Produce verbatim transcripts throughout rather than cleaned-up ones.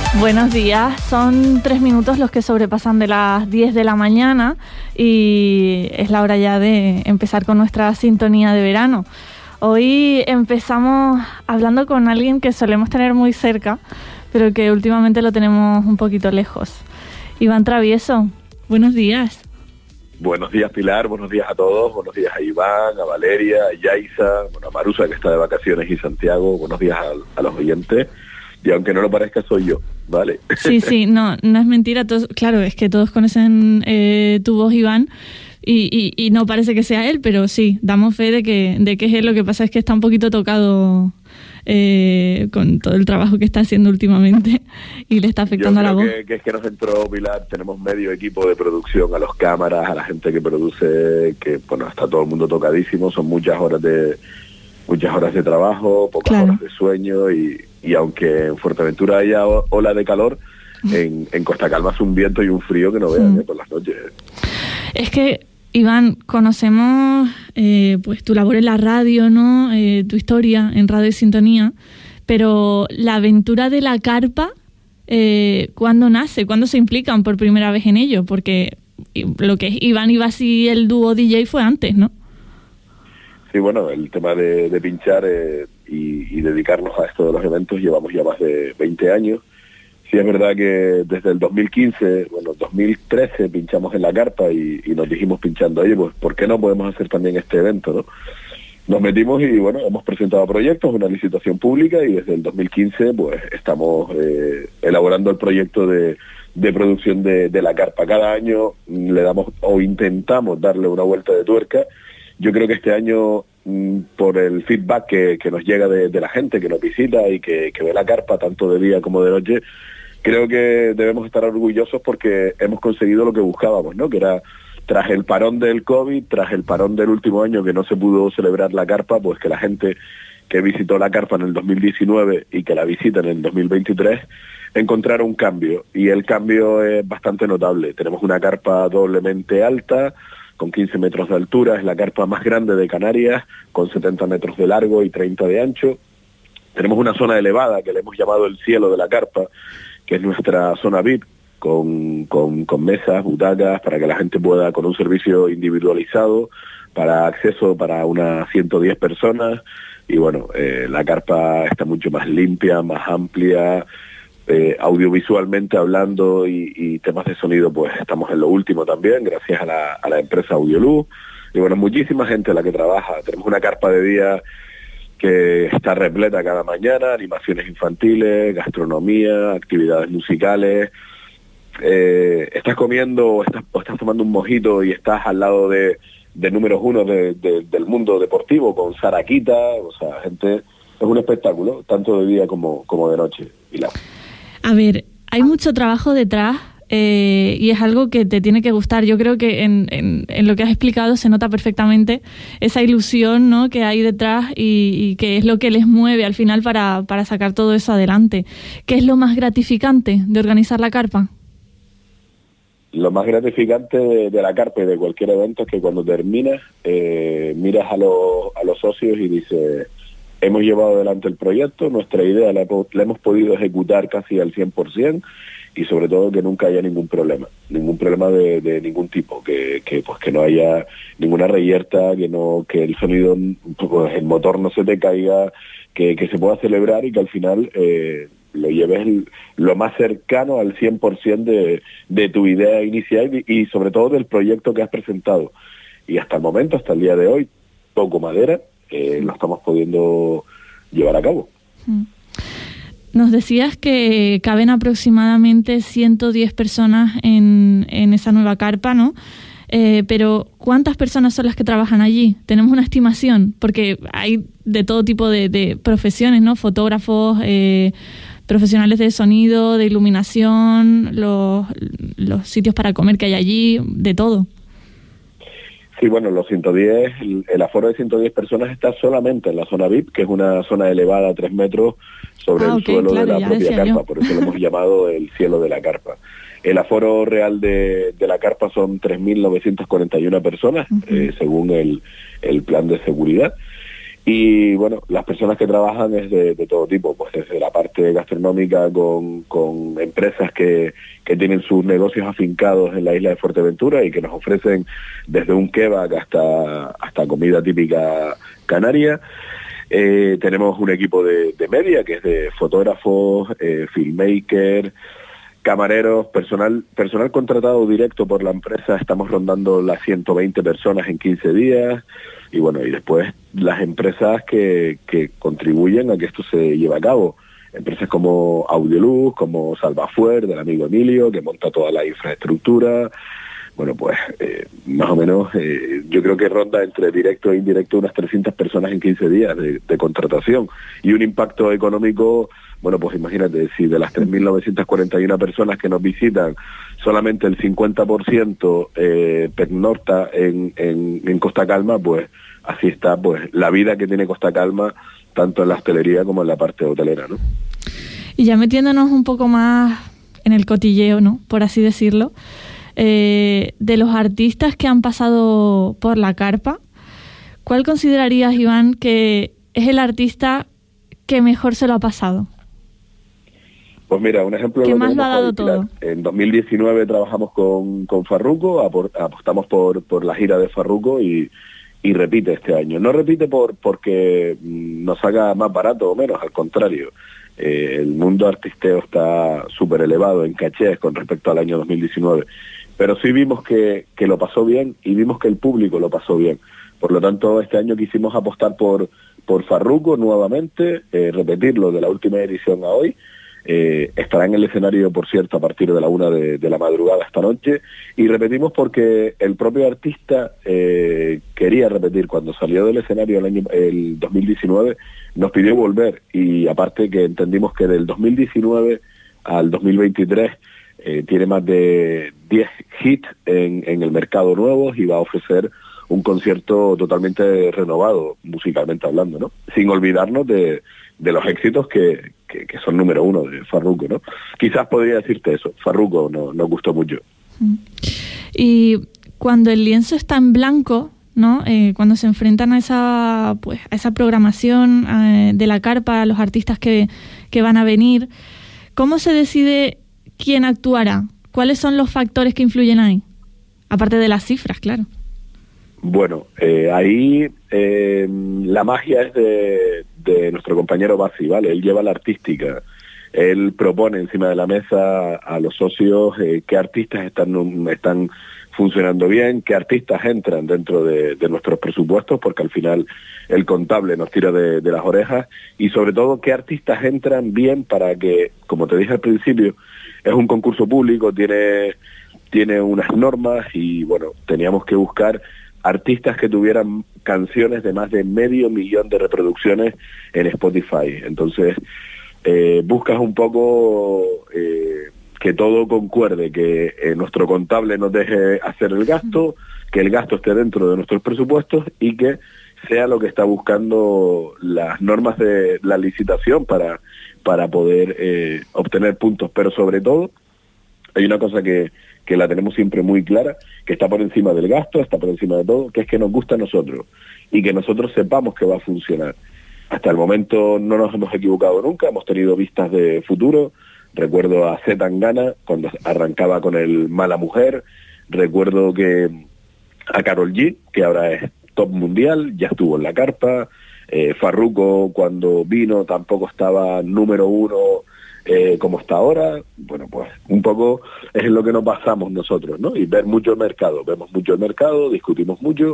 Buenos días, son tres minutos los que sobrepasan de las diez de la mañana y es la hora ya de empezar con nuestra sintonía de verano. Hoy empezamos hablando con alguien que solemos tener muy cerca, pero que últimamente lo tenemos un poquito lejos. Iván Travieso, buenos días. Buenos días, Pilar, buenos días a todos, buenos días a Iván, a Valeria, a Yaisa, bueno, a Marusa, que está de vacaciones, y Santiago, buenos días a, a los oyentes. Y aunque no lo parezca, soy yo, ¿vale? Sí, sí, no, no es mentira. Todos, claro, es que todos conocen eh, tu voz, Iván, y, y, y no parece que sea él, pero sí, damos fe de que, de que es él. Lo que pasa es que está un poquito tocado eh, con todo el trabajo que está haciendo últimamente y le está afectando a la voz. Que, que es que nos entró, Pilar, tenemos medio equipo de producción, a los cámaras, a la gente que produce, que bueno, está todo el mundo tocadísimo, son muchas horas de... muchas horas de trabajo, pocas claro. horas de sueño y, y aunque en Fuerteventura haya ola de calor, en, en Costa Calma hace un viento y un frío que no vean mm. eh, por las noches. Es que, Iván, conocemos eh, pues tu labor en la radio, ¿no? Eh, tu historia en Radio y Sintonía, pero la aventura de la carpa, eh, ¿cuándo nace? ¿Cuándo se implican por primera vez en ello? Porque lo que es Iván y Basi, el dúo D J, fue antes, ¿no? Sí, bueno, el tema de, de pinchar eh, y, y dedicarnos a esto de los eventos llevamos ya más de veinte años. Sí es verdad que desde el dos mil quince, bueno, dos mil trece pinchamos en la carpa y, y nos dijimos pinchando, oye, pues ¿por qué no podemos hacer también este evento, no? Nos metimos y bueno, hemos presentado proyectos, una licitación pública y desde el dos mil quince pues estamos eh, elaborando el proyecto de, de producción de, de la carpa. Cada año le damos o intentamos darle una vuelta de tuerca. Yo creo que este año, por el feedback que, que nos llega de, de la gente que nos visita y que, que ve la carpa tanto de día como de noche, creo que debemos estar orgullosos porque hemos conseguido lo que buscábamos, ¿no? Que era, tras el parón del COVID, tras el parón del último año que no se pudo celebrar la carpa, pues que la gente que visitó la carpa en el dos mil diecinueve y que la visita en el dos mil veintitrés encontraron un cambio. Y el cambio es bastante notable. Tenemos una carpa doblemente alta, con quince metros de altura, es la carpa más grande de Canarias, con setenta metros de largo y treinta de ancho. Tenemos una zona elevada que le hemos llamado el cielo de la carpa, que es nuestra zona V I P, con, con, con mesas, butacas, para que la gente pueda, con un servicio individualizado, para acceso para unas ciento diez personas. Y bueno, eh, la carpa está mucho más limpia, más amplia. Eh, audiovisualmente hablando y, y temas de sonido, pues estamos en lo último también, gracias a la, a la empresa Audioluz. Y bueno, muchísima gente la que trabaja. Tenemos una carpa de día que está repleta cada mañana, animaciones infantiles, gastronomía, actividades musicales. Eh, estás comiendo o estás, o estás tomando un mojito y estás al lado de, de números uno de, de, del mundo deportivo con Saraquita. O sea, gente, es un espectáculo, tanto de día como, como de noche. Pilar. A ver, hay mucho trabajo detrás eh, y es algo que te tiene que gustar. Yo creo que en, en, en lo que has explicado se nota perfectamente esa ilusión, ¿no?, que hay detrás y, y que es lo que les mueve al final para, para sacar todo eso adelante. ¿Qué es lo más gratificante de organizar la carpa? Lo más gratificante de, de la carpa y de cualquier evento es que cuando terminas, eh, miras a los, a los socios y dices... Hemos llevado adelante el proyecto, nuestra idea la, la hemos podido ejecutar casi al cien por ciento y sobre todo que nunca haya ningún problema, ningún problema de, de ningún tipo, que, que pues que no haya ninguna reyerta, que no que el sonido, pues el motor no se te caiga, que, que se pueda celebrar y que al final eh, lo lleves lo más cercano al cien por ciento de, de tu idea inicial y, y sobre todo del proyecto que has presentado. Y hasta el momento, hasta el día de hoy, toco madera, que lo estamos pudiendo llevar a cabo. Nos decías que caben aproximadamente ciento diez personas en, en esa nueva carpa, ¿no? Eh, pero ¿cuántas personas son las que trabajan allí? ¿Tenemos una estimación? Porque hay de todo tipo de, de profesiones, ¿no? Fotógrafos, eh, profesionales de sonido, de iluminación, los, los sitios para comer que hay allí, de todo. Sí, bueno, los ciento diez, el, el aforo de ciento diez personas está solamente en la zona V I P, que es una zona elevada a tres metros sobre ah, el okay, suelo claro, de la propia carpa, yo. Por eso lo hemos llamado el cielo de la carpa. El aforo real de, de la carpa son tres mil novecientas cuarenta y una personas, uh-huh. eh, según el, el plan de seguridad. Y bueno, las personas que trabajan es de, de todo tipo, pues desde la parte gastronómica con, con empresas que, que tienen sus negocios afincados en la isla de Fuerteventura y que nos ofrecen desde un kebab hasta, hasta comida típica canaria. Eh, tenemos un equipo de, de media que es de fotógrafos, eh, filmmaker, camareros, personal personal contratado directo por la empresa. Estamos rondando las ciento veinte personas en quince días. Y bueno, y después las empresas que, que contribuyen a que esto se lleve a cabo. Empresas como Audioluz, como Salvafuer, del amigo Emilio, que monta toda la infraestructura. Bueno, pues eh, más o menos eh, yo creo que ronda entre directo e indirecto unas trescientas personas en quince días de, de contratación. Y un impacto económico, bueno, pues imagínate, si de las tres mil novecientas cuarenta y una personas que nos visitan, solamente el cincuenta por ciento eh, pernocta en, en, en Costa Calma, pues así está pues la vida que tiene Costa Calma, tanto en la hostelería como en la parte hotelera, ¿no? Y ya metiéndonos un poco más en el cotilleo, ¿no?, por así decirlo, eh, de los artistas que han pasado por la carpa, ¿cuál considerarías, Iván, que es el artista que mejor se lo ha pasado? Pues mira, un ejemplo... ¿Qué lo más lo ha dado hoy, todo? En dos mil diecinueve trabajamos con, con Farruko, apostamos por, por la gira de Farruko y, y repite este año. No repite por porque nos haga más barato o menos, al contrario. Eh, el mundo artisteo está súper elevado en cachés con respecto al año dos mil diecinueve. Pero sí vimos que, que lo pasó bien y vimos que el público lo pasó bien. Por lo tanto, este año quisimos apostar por, por Farruko nuevamente, eh, repetirlo de la última edición a hoy. Eh, estará en el escenario, por cierto, a partir de la una de, de la madrugada esta noche, y repetimos porque el propio artista eh, quería repetir. Cuando salió del escenario el año el dos mil diecinueve, nos pidió volver, y aparte que entendimos que del dos mil diecinueve al dos mil veintitrés eh, tiene más de diez hits en, en el mercado nuevos y va a ofrecer un concierto totalmente renovado, musicalmente hablando, ¿no? Sin olvidarnos de, de los éxitos que, que, que son número uno de Farruko, ¿no? Quizás podría decirte eso, Farruko no, nos gustó mucho. Y cuando el lienzo está en blanco, ¿no? Eh, cuando se enfrentan a esa, pues, a esa programación eh, de la carpa, a los artistas que, que van a venir, ¿cómo se decide quién actuará? ¿Cuáles son los factores que influyen ahí? Aparte de las cifras, claro. Bueno, eh, ahí eh, la magia es de, de nuestro compañero Basi, ¿vale? Él lleva la artística, él propone encima de la mesa a los socios eh, qué artistas están, están funcionando bien, qué artistas entran dentro de, de nuestros presupuestos, porque al final el contable nos tira de, de las orejas, y sobre todo qué artistas entran bien para que, como te dije al principio, es un concurso público, tiene, tiene unas normas, y bueno, teníamos que buscar artistas que tuvieran canciones de más de medio millón de reproducciones en Spotify. Entonces, eh, buscas un poco eh, que todo concuerde, que eh, nuestro contable nos deje hacer el gasto, que el gasto esté dentro de nuestros presupuestos y que sea lo que está buscando las normas de la licitación para, para poder eh, obtener puntos. Pero sobre todo, hay una cosa que que la tenemos siempre muy clara, que está por encima del gasto, está por encima de todo, que es que nos gusta a nosotros y que nosotros sepamos que va a funcionar. Hasta el momento no nos hemos equivocado nunca, hemos tenido vistas de futuro. Recuerdo a Z Tangana cuando arrancaba con el Mala Mujer, recuerdo que a Karol G, que ahora es top mundial, ya estuvo en la carpa. eh, Farruko cuando vino tampoco estaba número uno Eh, como está ahora. Bueno, pues un poco es lo que nos pasamos nosotros, ¿no? Y ver mucho el mercado, vemos mucho el mercado, discutimos mucho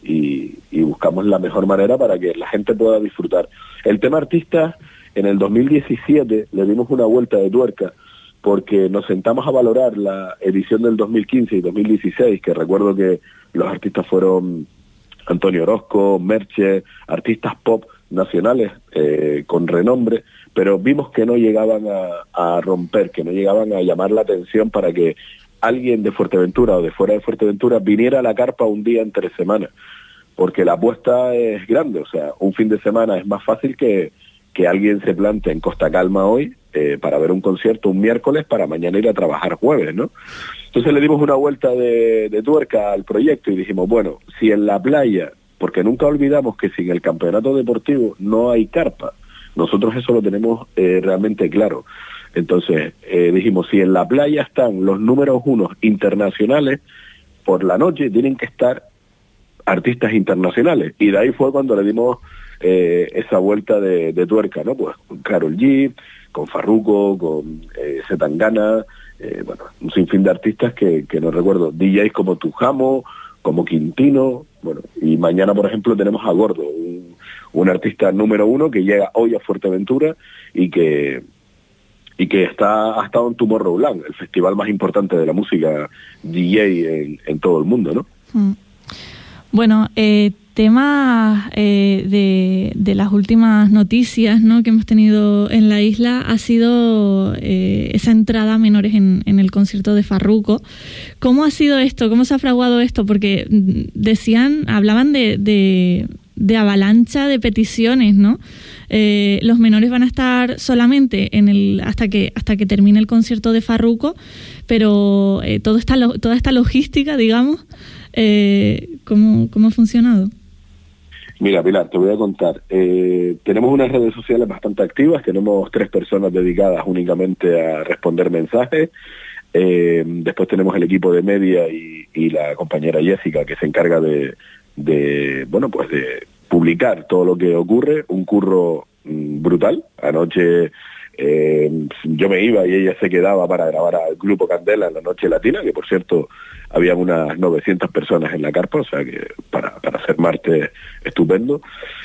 y, y buscamos la mejor manera para que la gente pueda disfrutar. El tema artista, en el dos mil diecisiete le dimos una vuelta de tuerca, porque nos sentamos a valorar la edición del dos mil quince y dos mil dieciséis, que recuerdo que los artistas fueron Antonio Orozco, Merche, artistas pop nacionales eh, con renombre, pero vimos que no llegaban a, a romper, que no llegaban a llamar la atención para que alguien de Fuerteventura o de fuera de Fuerteventura viniera a la carpa un día entre semana, porque la apuesta es grande. O sea, un fin de semana es más fácil que, que alguien se plante en Costa Calma hoy eh, para ver un concierto un miércoles para mañana ir a trabajar jueves, ¿no? Entonces le dimos una vuelta de, de tuerca al proyecto y dijimos, bueno, si en la playa porque nunca olvidamos que sin el campeonato deportivo no hay carpa. Nosotros eso lo tenemos eh, realmente claro. Entonces eh, dijimos, si en la playa están los números unos internacionales, por la noche tienen que estar artistas internacionales. Y de ahí fue cuando le dimos eh, esa vuelta de, de tuerca, ¿no? Pues con Karol G, con Farruko, con eh, Zetangana, eh, bueno, un sinfín de artistas que, que no recuerdo, D Js como Tujamo, como Quintino, bueno, y mañana, por ejemplo, tenemos a Gordo, un, un artista número uno que llega hoy a Fuerteventura y que y que está ha estado en Tomorrowland, el festival más importante de la música D J en, en todo el mundo, ¿no? Mm. Bueno, eh, tema eh, de, de las últimas noticias, ¿no?, que hemos tenido en la isla ha sido eh, esa entrada a menores en, en el concierto de Farruko. ¿Cómo ha sido esto? ¿Cómo se ha fraguado esto? Porque decían, hablaban de, de, de avalancha de peticiones, ¿no? Eh, los menores van a estar solamente en el hasta que hasta que termine el concierto de Farruko, pero eh, todo esta, toda esta logística, digamos, eh, ¿cómo, ¿cómo ha funcionado? Mira, Pilar, te voy a contar. Eh, tenemos unas redes sociales bastante activas, tenemos tres personas dedicadas únicamente a responder mensajes. Eh, después tenemos el equipo de media y, y la compañera Jessica, que se encarga de, de, bueno, pues de publicar todo lo que ocurre. Un curro mmm, brutal. Anoche eh, yo me iba y ella se quedaba para grabar al Grupo Candela en la Noche Latina, que por cierto había unas novecientas personas en la carpa, o sea que para, para hacer martes estupendo.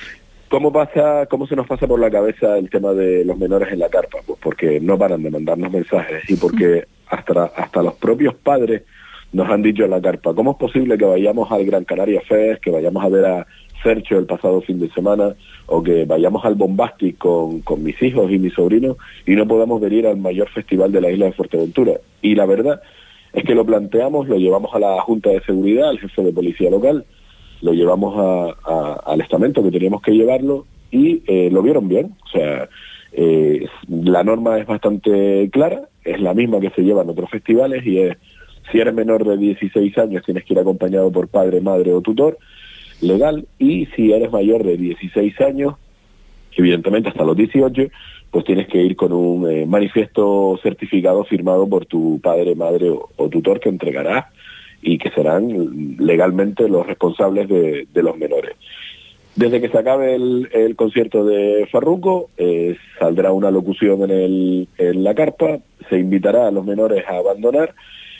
¿Cómo pasa, cómo se nos pasa por la cabeza el tema de los menores en la carpa? Pues porque no paran de mandarnos mensajes y porque hasta, hasta los propios padres nos han dicho en la carpa, ¿cómo es posible que vayamos al Gran Canaria Fest, que vayamos a ver a Sergio el pasado fin de semana, o que vayamos al Bombastic con, con mis hijos y mis sobrinos y no podamos venir al mayor festival de la isla de Fuerteventura? Y la verdad es que lo planteamos, lo llevamos a la Junta de Seguridad, al jefe de policía local, lo llevamos a, a, al estamento que teníamos que llevarlo y eh, lo vieron bien. O sea, eh, la norma es bastante clara, es la misma que se lleva en otros festivales y es, si eres menor de dieciséis años tienes que ir acompañado por padre, madre o tutor legal, y si eres mayor de dieciséis años, evidentemente hasta los dieciocho, pues tienes que ir con un eh, manifiesto certificado firmado por tu padre, madre o, o tutor que entregarás y que serán legalmente los responsables de, de los menores. Desde que se acabe el, el concierto de Farruko, eh, saldrá una locución en, el, en la carpa, se invitará a los menores a abandonar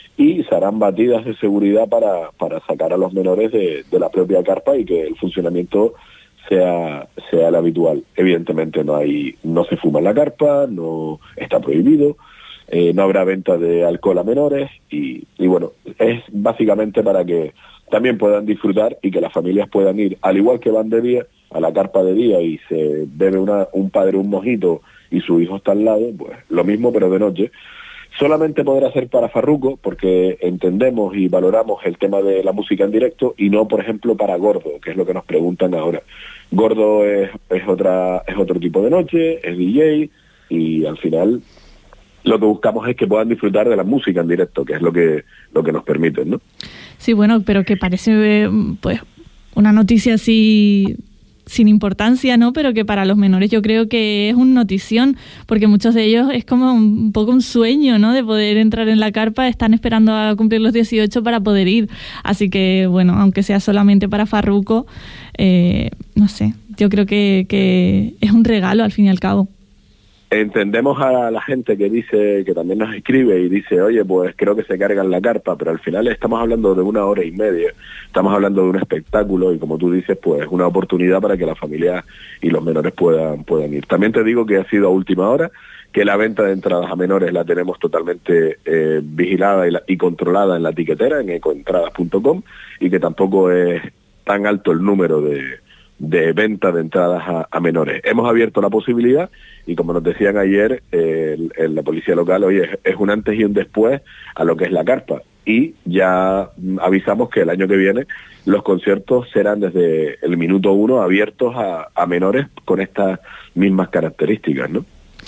y se harán batidas de seguridad para, para sacar a los menores de, de la propia carpa y que el funcionamiento sea sea el habitual. Evidentemente no hay no se fuma en la carpa, no está prohibido, eh, no habrá venta de alcohol a menores y, y bueno, es básicamente para que también puedan disfrutar y que las familias puedan ir, al igual que van de día, a la carpa de día y se bebe una, un padre un mojito y su hijo está al lado, pues lo mismo pero de noche. Solamente podrá ser para Farruko porque entendemos y valoramos el tema de la música en directo y no, por ejemplo, para Gordo, que es lo que nos preguntan ahora. Gordo es, es otra es otro tipo de noche, es D J y al final lo que buscamos es que puedan disfrutar de la música en directo, que es lo que lo que nos permiten, ¿no? Sí, bueno, pero que parece pues una noticia así sin importancia, ¿no? Pero que para los menores yo creo que es una notición, porque muchos de ellos es como un poco un sueño, ¿no? De poder entrar en la carpa, están esperando a cumplir los dieciocho para poder ir. Así que, bueno, aunque sea solamente para Farruko, eh, no sé, yo creo que, que es un regalo al fin y al cabo. Entendemos a la gente que dice, que también nos escribe y dice, oye, pues creo que se cargan la carpa, pero al final estamos hablando de una hora y media, estamos hablando de un espectáculo y como tú dices, pues una oportunidad para que la familia y los menores puedan, puedan ir. También te digo que ha sido a última hora, que la venta de entradas a menores la tenemos totalmente eh, vigilada y, la, y controlada en la tiquetera, en ecoentradas punto com, y que tampoco es tan alto el número de... de venta de entradas a, a menores. Hemos abierto la posibilidad y como nos decían ayer eh, el, el, la policía local, oye, es, es un antes y un después a lo que es la carpa y ya avisamos que el año que viene los conciertos serán desde el minuto uno abiertos a, a menores con estas mismas características, ¿no?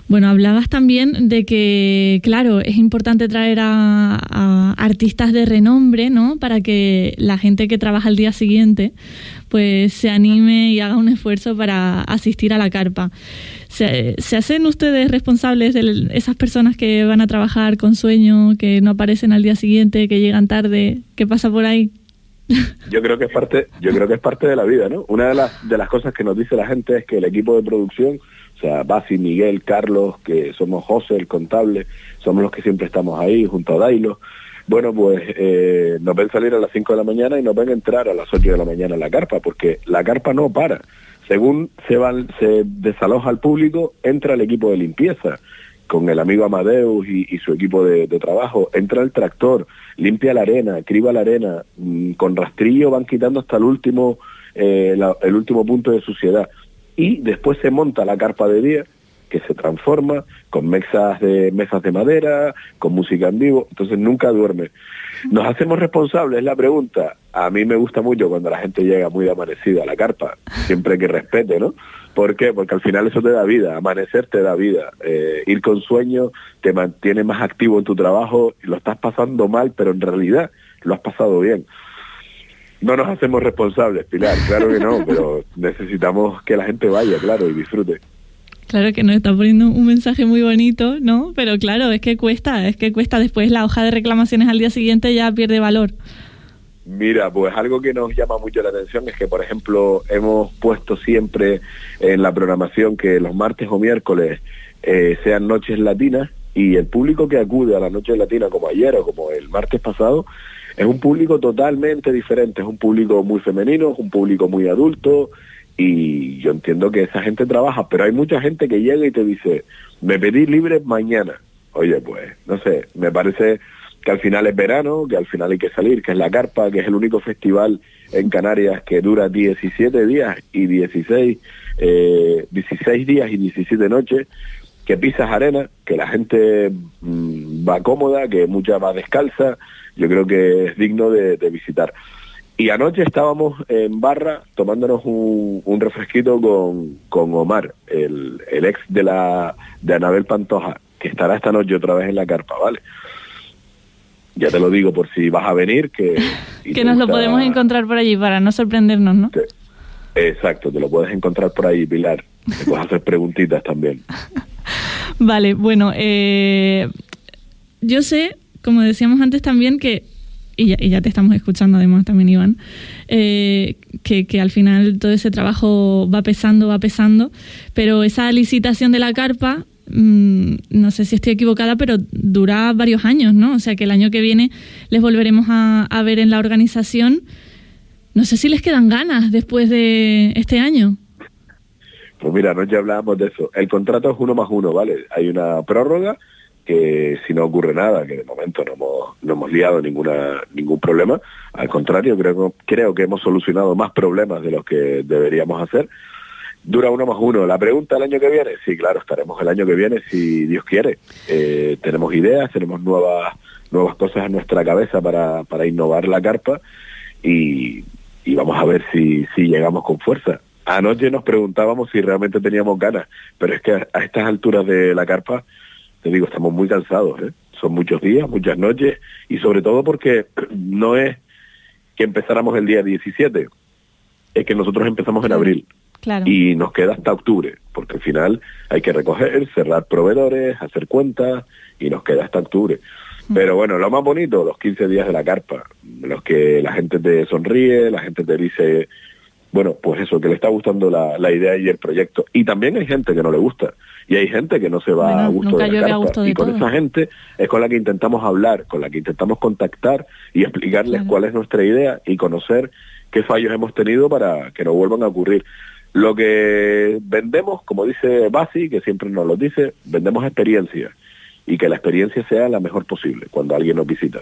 Bueno, hablabas también de que, claro, es importante traer a, a artistas de renombre, ¿no? Para que la gente que trabaja al día siguiente pues se anime y haga un esfuerzo para asistir a la carpa. ¿Se, se hacen ustedes responsables de esas personas que van a trabajar con sueño, que no aparecen al día siguiente, que llegan tarde? ¿Qué pasa por ahí? Yo creo que es parte, yo creo que es parte de la vida, ¿no? Una de las de las cosas que nos dice la gente es que el equipo de producción, o sea, Basi, Miguel, Carlos, que somos José, el contable, somos los que siempre estamos ahí junto a Dailo. Bueno, pues eh, nos ven salir a las cinco de la mañana y nos ven entrar a las ocho de la mañana en la carpa, porque la carpa no para. Según se van, se desaloja al público, entra el equipo de limpieza con el amigo Amadeus y, y su equipo de, de trabajo, entra el tractor, limpia la arena, criba la arena, mmm, con rastrillo van quitando hasta el último, eh, la, el último punto de suciedad. Y después se monta la carpa de día, que se transforma con mesas de mesas de madera, con música en vivo, entonces nunca duerme. ¿Nos hacemos responsables? Es la pregunta. A mí me gusta mucho cuando la gente llega muy amanecida a la carpa, siempre que respete, ¿no? ¿Por qué? Porque al final eso te da vida, amanecer te da vida, eh, ir con sueño te mantiene más activo en tu trabajo, lo estás pasando mal, pero en realidad lo has pasado bien. No nos hacemos responsables, Pilar, claro que no, pero necesitamos que la gente vaya, claro, y disfrute. Claro que nos está poniendo un mensaje muy bonito, ¿no? Pero claro, es que cuesta, es que cuesta. Después la hoja de reclamaciones al día siguiente ya pierde valor. Mira, pues algo que nos llama mucho la atención es que, por ejemplo, hemos puesto siempre en la programación que los martes o miércoles eh, sean noches latinas, y el público que acude a las noches latinas, como ayer o como el martes pasado, es un público totalmente diferente, es un público muy femenino, es un público muy adulto, y yo entiendo que esa gente trabaja, pero hay mucha gente que llega y te dice, me pedí libre mañana. Oye, pues, no sé, me parece que al final es verano, que al final hay que salir, que es la carpa, que es el único festival en Canarias que dura diecisiete días y dieciséis, eh, dieciséis días y diecisiete noches, que pisas arena, que la gente mmm, va cómoda, que mucha va descalza. Yo creo que es digno de, de visitar. Y anoche estábamos en barra tomándonos un, un refresquito con, con Omar, el, el ex de la de Anabel Pantoja, que estará esta noche otra vez en la carpa, ¿vale? Ya te lo digo por si vas a venir, que... que nos gusta... lo podemos encontrar por allí para no sorprendernos, ¿no? Te... Exacto, te lo puedes encontrar por ahí, Pilar. Te puedes hacer preguntitas también. Vale, bueno, eh, yo sé, como decíamos antes también, que, y ya, y ya te estamos escuchando además también, Iván, eh, que, que al final todo ese trabajo va pesando, va pesando, pero esa licitación de la carpa, mmm, no sé si estoy equivocada, pero dura varios años, ¿no? O sea que el año que viene les volveremos a, a ver en la organización. No sé si les quedan ganas después de este año. Pues mira, anoche hablábamos de eso. El contrato es uno más uno, ¿vale? Hay una prórroga que si no ocurre nada, que de momento no hemos, no hemos liado ninguna ningún problema. Al contrario, creo, creo que hemos solucionado más problemas de los que deberíamos hacer. Dura uno más uno. La pregunta, ¿el año que viene? Sí, claro, estaremos el año que viene si Dios quiere. Eh, tenemos ideas, tenemos nuevas nuevas cosas en nuestra cabeza para, para innovar la carpa y, y vamos a ver si, si llegamos con fuerza. Anoche nos preguntábamos si realmente teníamos ganas, pero es que a estas alturas de la carpa, te digo, estamos muy cansados, ¿eh? Son muchos días, muchas noches, y sobre todo porque no es que empezáramos el día diecisiete, es que nosotros empezamos en abril, claro. Y nos queda hasta octubre, porque al final hay que recoger, cerrar proveedores, hacer cuentas, y nos queda hasta octubre. Mm. Pero bueno, lo más bonito, los quince días de la carpa, los que la gente te sonríe, la gente te dice... Bueno, pues eso, que le está gustando la, la idea y el proyecto. Y también hay gente que no le gusta. Y hay gente que no se va bueno, a gusto de la carpa. Gusto de y con todo. Esa gente es con la que intentamos hablar, con la que intentamos contactar y explicarles claro. cuál es nuestra idea y conocer qué fallos hemos tenido para que no vuelvan a ocurrir. Lo que vendemos, como dice Basi, que siempre nos lo dice, vendemos experiencia. Y que la experiencia sea la mejor posible cuando alguien nos visita.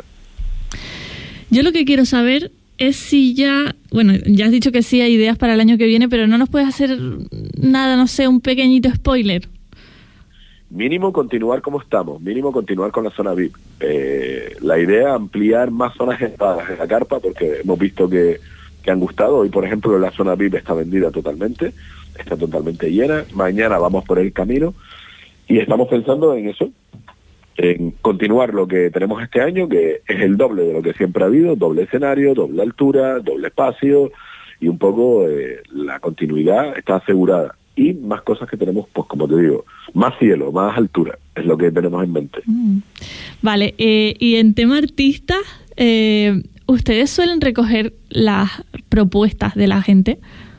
Yo lo que quiero saber... es si ya, bueno, ya has dicho que sí hay ideas para el año que viene, pero no nos puedes hacer nada, no sé, un pequeñito spoiler. Mínimo continuar como estamos, mínimo continuar con la zona V I P. Eh, la idea es ampliar más zonas entradas en la carpa, porque hemos visto que, que han gustado. Hoy, por ejemplo, la zona V I P está vendida totalmente, está totalmente llena. Mañana vamos por el camino y estamos pensando en eso, en continuar lo que tenemos este año, que es el doble de lo que siempre ha habido, doble escenario, doble altura, doble espacio, y un poco eh, la continuidad está asegurada. Y más cosas que tenemos, pues como te digo, más cielo, más altura, es lo que tenemos en mente. Mm. Vale, eh, y en tema artistas, eh, ¿ustedes suelen recoger las propuestas de la gente?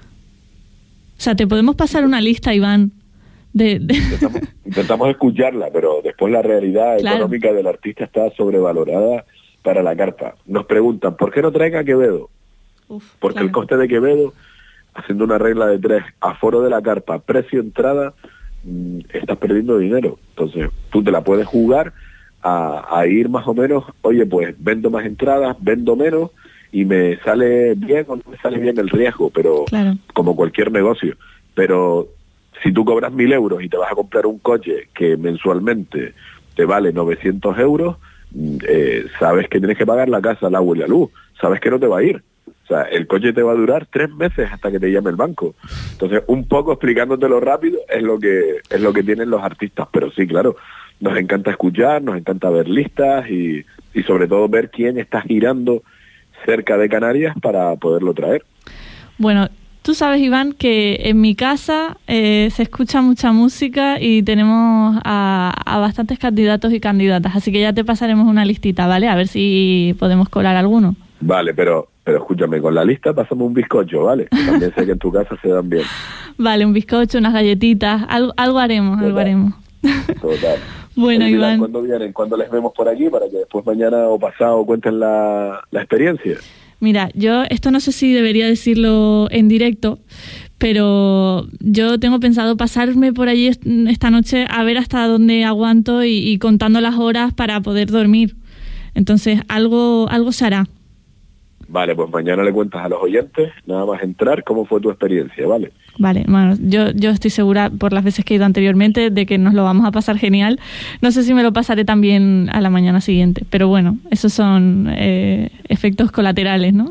O sea, te podemos pasar una lista, Iván, de... de... Intentamos, intentamos escucharla, pero después la realidad claro. económica del artista está sobrevalorada para la carpa. Nos preguntan, ¿por qué no traen a Quevedo? Uf, Porque claro. el coste de Quevedo, haciendo una regla de tres, aforo de la carpa, precio entrada, mmm, estás perdiendo dinero. Entonces, tú te la puedes jugar a, a ir más o menos, oye, pues vendo más entradas, vendo menos, y me sale bien o no me sale bien el riesgo, pero claro. como cualquier negocio. Pero si tú cobras mil euros y te vas a comprar un coche que mensualmente te vale novecientos euros, eh, sabes que tienes que pagar la casa, el agua y la luz, sabes que no te va a ir. O sea, el coche te va a durar tres meses hasta que te llame el banco. Entonces, un poco explicándotelo rápido es lo que es lo que tienen los artistas. Pero sí, claro, nos encanta escuchar, nos encanta ver listas y, y sobre todo ver quién está girando cerca de Canarias para poderlo traer. Bueno, tú sabes, Iván, que en mi casa eh, se escucha mucha música y tenemos a, a bastantes candidatos y candidatas, así que ya te pasaremos una listita, ¿vale? A ver si podemos colar alguno. Vale, pero pero escúchame, con la lista pasamos un bizcocho, ¿vale? Que también sé que en tu casa se dan bien. Vale, un bizcocho, unas galletitas, algo, algo haremos, Total. algo haremos. Total. Bueno, Oye, Iván. ¿Cuándo vienen? ¿Cuándo les vemos por aquí? Para que después mañana o pasado cuenten la, la experiencia. Mira, yo esto no sé si debería decirlo en directo, pero yo tengo pensado pasarme por allí esta noche a ver hasta dónde aguanto y, y contando las horas para poder dormir. Entonces, algo, algo se hará. Vale, pues mañana le cuentas a los oyentes, nada más entrar, cómo fue tu experiencia, ¿vale? Vale, bueno, yo, yo estoy segura, por las veces que he ido anteriormente, de que nos lo vamos a pasar genial. No sé si me lo pasaré también a la mañana siguiente, pero bueno, esos son eh, efectos colaterales, ¿no?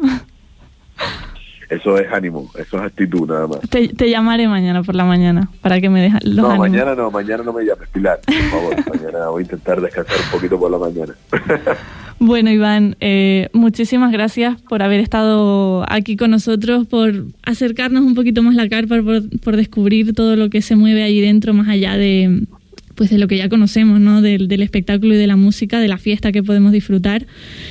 Eso es ánimo, eso es actitud, nada más. Te, te llamaré mañana por la mañana, para que me dejes los No, ánimos. mañana no, mañana no me llames, Pilar, por favor. Mañana voy a intentar descansar un poquito por la mañana. Bueno, Iván, eh, muchísimas gracias por haber estado aquí con nosotros, por acercarnos un poquito más la carpa, por, por descubrir todo lo que se mueve allí dentro, más allá de, pues de lo que ya conocemos, ¿no? Del, del espectáculo y de la música, de la fiesta que podemos disfrutar.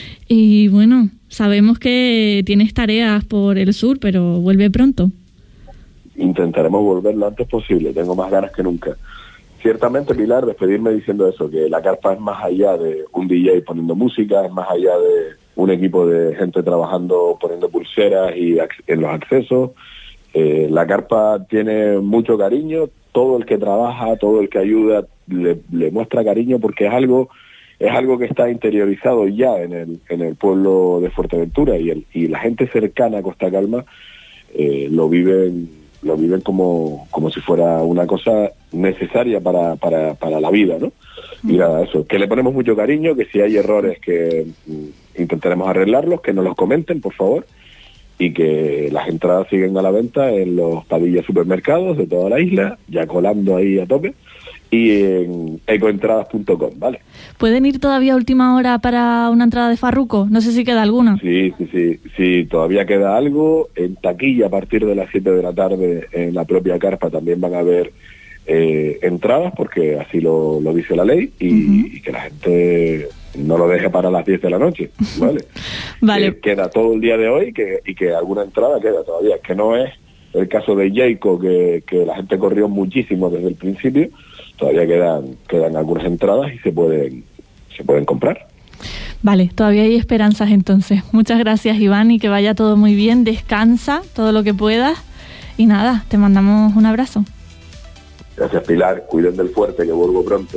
Y bueno, sabemos que tienes tareas por el sur, pero vuelve pronto. Intentaremos volver lo antes posible, tengo más ganas que nunca. Ciertamente, Pilar, despedirme diciendo eso, que la carpa es más allá de un D J poniendo música, es más allá de un equipo de gente trabajando, poniendo pulseras y en los accesos. Eh, la carpa tiene mucho cariño, todo el que trabaja, todo el que ayuda le, le muestra cariño porque es algo es algo que está interiorizado ya en el en el pueblo de Fuerteventura y, el, y la gente cercana a Costa Calma eh, lo viven lo viven como, como si fuera una cosa necesaria para, para, para la vida, ¿no? Y nada, eso, que le ponemos mucho cariño, que si hay errores que mm, intentaremos arreglarlos, que nos los comenten, por favor, y que las entradas siguen a la venta en los Padilla supermercados de toda la isla, ya colando ahí a tope, y en ecoentradas punto com, ¿vale? ¿Pueden ir todavía a última hora para una entrada de Farruko? No sé si queda alguna. Sí, sí, sí, sí, todavía queda algo. En taquilla a partir de las siete de la tarde en la propia carpa también van a haber eh, entradas, porque así lo, lo dice la ley, y, uh-huh. y que la gente no lo deje para las diez de la noche, ¿vale? Vale. Que queda todo el día de hoy que, y que alguna entrada queda todavía, que no es el caso de Jayco, que, que la gente corrió muchísimo desde el principio. Todavía quedan quedan algunas entradas y se pueden se pueden comprar. Vale, todavía hay esperanzas entonces. Muchas gracias, Iván, y que vaya todo muy bien. Descansa todo lo que puedas y nada, te mandamos un abrazo. Gracias, Pilar. Cuiden del fuerte, que vuelvo pronto.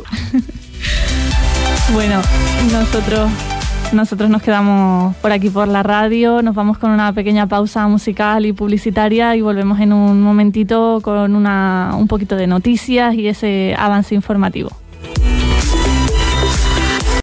Bueno, nosotros nosotros nos quedamos por aquí por la radio, nos vamos con una pequeña pausa musical y publicitaria y volvemos en un momentito con una un poquito de noticias y ese avance informativo.